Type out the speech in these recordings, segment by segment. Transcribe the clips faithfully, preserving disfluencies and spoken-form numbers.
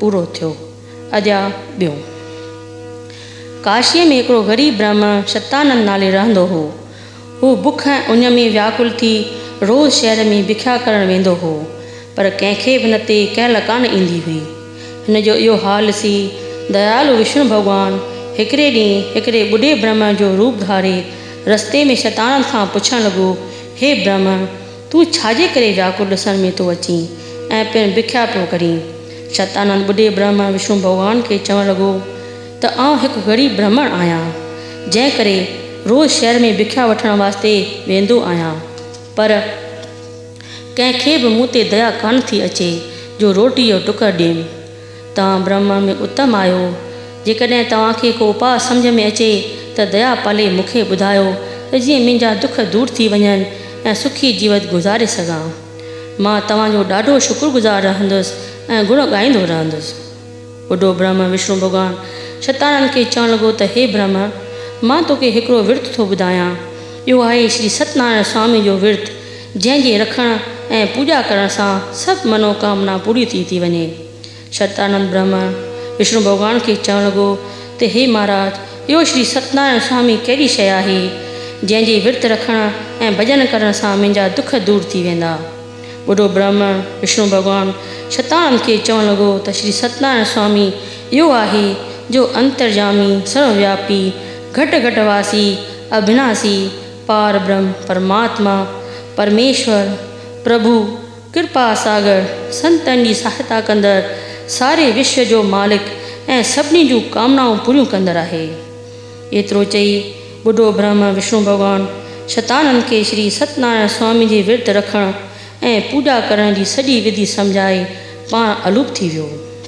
पूरो थियो। अजा ॿियो। काशीअ में हिकिड़ो ग़रीब ब्राह्मण शतानंद नाले रहंदो हो। हू बुख ऐं उञ में व्याकुल थी रोज़ शहर में भिख्या करणु वेंदो हो, पर कंहिंखे बि न ते कहल कान ईंदी हुई। हिन जो इहो हाल ॾिसी दयालु विष्णु भॻवानु हिकिड़े ॾींहुं हिकिड़े ॿुढे ब्राह्मण जो रूप धारे रस्ते में शतानंद खां पुछणु लॻो, हे ब्राह्मण, तूं छाजे करे व्याकुल ॾिसण में थो अची ऐं पिणु भिख्या पियो करीं? शतानंद ॿुढे ब्राह्मण विष्णु भॻवान खे चवणु लॻो त आउं हिकु ग़रीब ब्राह्मण आहियां, जंहिं करे रोज़ शहर में भिख्या वठण वास्ते वेंदो आहियां, पर कंहिंखे बि मूं ते दया कान थी अचे जो रोटी जो टुकर ॾियनि। तव्हां ब्राह्मण में उत्तम आहियो। जेकॾहिं तव्हांखे को उपाउ सम्झ में अचे त दया पाले मूंखे ॿुधायो त जीअं मुंहिंजा दुख दूर थी वञनि ऐं सुखी जीवत गुज़ारे सघां। मां तव्हांजो ॾाढो शुक्रगुज़ार रहंदुसि ऐं गुण ॻाईंदो रहंदुसि। ॿुढो ब्राह्मण विष्णु भॻवानु शतानंद खे चवणु लॻो त हे ब्राह्मण, मां तोखे हिकिड़ो विर्त थो ॿुधायां। इहो आहे श्री सत्यनारायण स्वामी जो विर्त, जंहिंजे रखण ऐं पूॼा करण सां सभु मनोकामना पूरी थी थी वञे। शतानंद ब्राह्मण विष्णु भॻवान खे चवणु लॻो त हे महाराज, इहो श्री सत्यनारायण स्वामी कहिड़ी शइ आहे जंहिंजे विर्त रखण ऐं भॼन करण सां मुंहिंजा दुख दूर थी वेंदा? ॿुढो ब्राह्मण विष्णु भॻवानु शतानंद खे चवणु लॻो त श्री सत्यनारायण स्वामी इहो आहे जो अंतर्जामी, सर्वव्यापी, घट घट वासी, अविनाशी, पार ब्रह्म, परमात्मा, परमेश्वर, प्रभु, कृपा सागर, संतनि जी सहायता कंदड़, सारे विश्व जो मालिक ऐं सभिनी जूं कामनाऊं पूरियूं कंदड़ आहे। एतिरो चई ॿुढो ब्राह्मण विष्णु भॻवानु शतानंद खे श्री सत्यनारायण स्वामी जे विर्त रखण ऐं पूॼा करण जी सॼी विधि सम्झाए पाण अलूप थी वियो।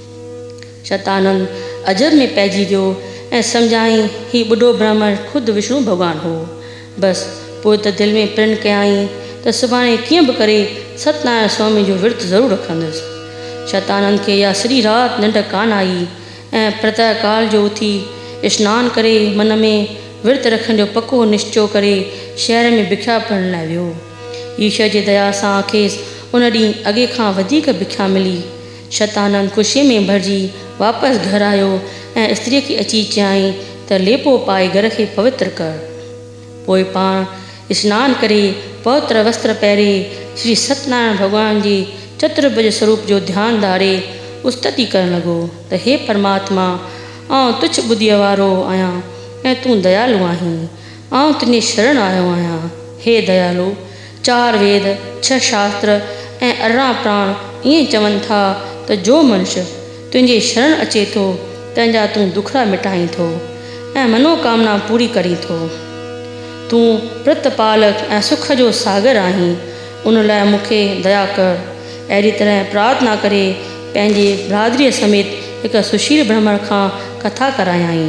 शतानंद अजब में पइजी वियो ऐं सम्झाई ही ॿुढो ब्राह्मण ख़ुदि विष्णु भॻवानु हो। बसि पोइ त दिलि में प्रण कयाई त सुभाणे कीअं बि करे सत्यनारायण स्वामी जो विर्त ज़रूरु रखंदुसि। शतानंद खे इहा सॼी राति निंड कान आई ऐं प्रातः काल जो उथी सनानु करे मन में विर्त रखण जो पको निश्चो करे शहर में भिख्या पढ़ण लाइ वियो। ईश्वर जी दया सां खेसि उन ॾींहुं अॻे खां वधीक भिख्या मिली। शतानंद ख़ुशीअ में भरिजी वापसि घरु आयो ऐं स्त्रीअ खे अची चयाई त लेपो पाए घर खे पवित्र कर। पोइ पाण सनानु करे पवित्र वस्त्र पहिरे श्री सत्यनारायण भॻवान जी चतुर्भुज स्वरूप जो ध्यानु धारे उस्तति करणु लॻो त हे परमात्मा, आउं तुच्छ ॿुद्धीअ वारो आहियां ऐं तूं दयालु आहीं। आउं तुंहिंजे शरण आयो आहियां। हे दयालु, चार वेद, छह शास्त्र ऐं अरिड़हं प्राण ईअं चवनि था त जो मनुष्य तुंहिंजे शरण अचे थो तंहिंजा तूं दुखड़ा मिटाईं थो ऐं मनोकामना पूरी करीं थो। तूं प्रतिपालक ऐं सुख जो सागर आहीं। उन लाइ मूंखे दया कर। अहिड़ी तरह प्रार्थना करे पंहिंजे बिरादरीअ समेत हिकु सुशील ब्राह्मण खां कथा करायाई।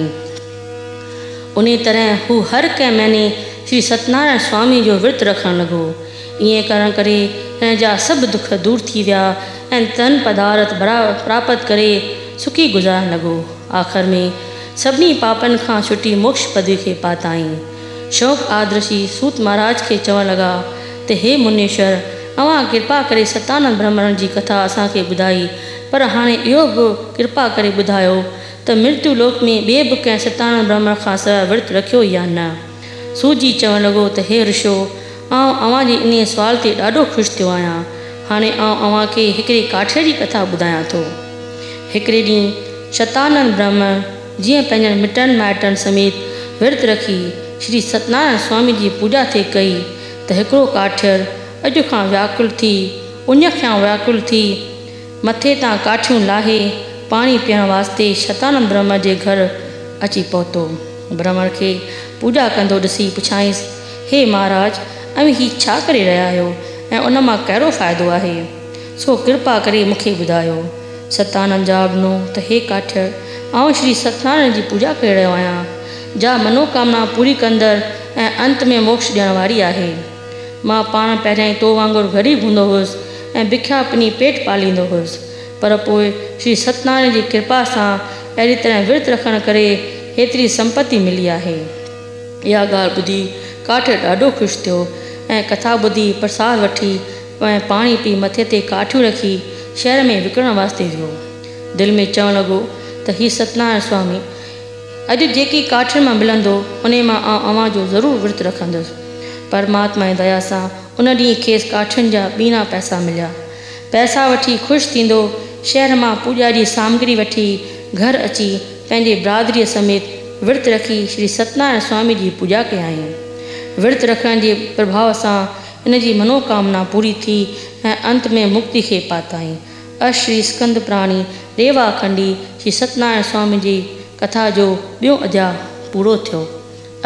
उन तरह हू हर कंहिं महीने श्री सत्यनारायण स्वामी जो विर्त रखणु लॻो। ईअं करण करे हिन जा सभु दुख दूर थी विया ऐं तन पदार्थ बरा प्राप्त करे सुखी गुज़ारणु लॻो। आख़िर में सभिनी पापनि खां छुटी मोक्ष पदवी खे पाताईं। शौक़ आदर्शी सूत महाराज खे चवणु लॻा त हे मुनीश्वर, अव्हां कृपा करे सतानंद ब्राह्मण जी कथा असांखे ॿुधाई, पर हाणे इहो बि कृपा करे ॿुधायो त मृत्यु लोक में ॿिए बि कंहिं सतानंद ब्राह्मण खां सवाइ विर्त रखियो या न। सूत जी चवणु लॻो त हे ऋषो, आउं अव्हां जे इन सुवाल ते ॾाढो ख़ुशि थियो आहियां। हाणे आउं अव्हां खे हिकिड़े काठिए जी कथा ॿुधायां थो। हिकिड़े ॾींहुं शतानंद ब्राह्मण जीअं पंहिंजनि मिटनि माइटनि समेत विर्त रखी श्री सत्यनारायण स्वामी जी पूॼा थे कई त हिकिड़ो काठियर अॼु खां व्याकुल थी, उञ खां व्याकुल थी, मथे तां काठियूं लाहे पाणी पीअण वास्ते शतानंद ब्राह्मण जे घर अची पहुतो। ब्राह्मण खे पूॼा कंदो ॾिसी पुछाईंसि, हे महाराज, अवी ही छा करे रहिया आहियो ऐं उन मां कहिड़ो फ़ाइदो आहे? सो कृपा करे मूंखे ॿुधायो। सतानंद जवाब ॾिनो त हे काठियर, आउं श्री सत्यनारायण जी पूॼा करे रहियो आहियां, जा मनोकामना पूरी कंदड़ ऐं अंत में मोक्ष ॾियण वारी आहे। मां पाण पहिरियां तो वांगुरु ग़रीब हूंदो हुउसि ऐं भिख्या पिनी पेट पालींदो हुउसि, पर पोइ श्री सत्यनारायण जी कृपा सां अहिड़ी तरह विर्त रखण करे हेतिरी संपत्ति मिली आहे। इहा ॻाल्हि ॿुधी काठियर ॾाढो ख़ुशि थियो ऐं कथा ॿुधी प्रसाद वठी ऐं पाणी पी मथे ते काठियूं रखी शहर में विकिणण वास्ते वियो। दिलि में चवणु लॻो त हीउ सतनारायण स्वामी अॼु जेकी काठियुनि मां मिलंदो उन मां आउं अव्हां जो ज़रूरु विर्तु रखंदुसि। परमात्मा जी दया सां उन ॾींहुं खेसि काठियुनि जा ॿीणा पैसा मिलिया। पैसा वठी ख़ुशि थींदो शहर मां पूॼा जी सामग्री वठी घर अची पंहिंजे बिरादरीअ समेत विर्तु रखी श्री सतनारायण स्वामी जी पूॼा कयाईं। विर्तु रखण जे प्रभाव सां इन जी मनोकामना पूरी थी ऐं अंत में मुक्ति खे पाताईं। अश्री स्कंद प्राणी रेवा खंडी श्री सतनारायण स्वामी जी कथा जो ॿियों अध्याय पूरो थियो।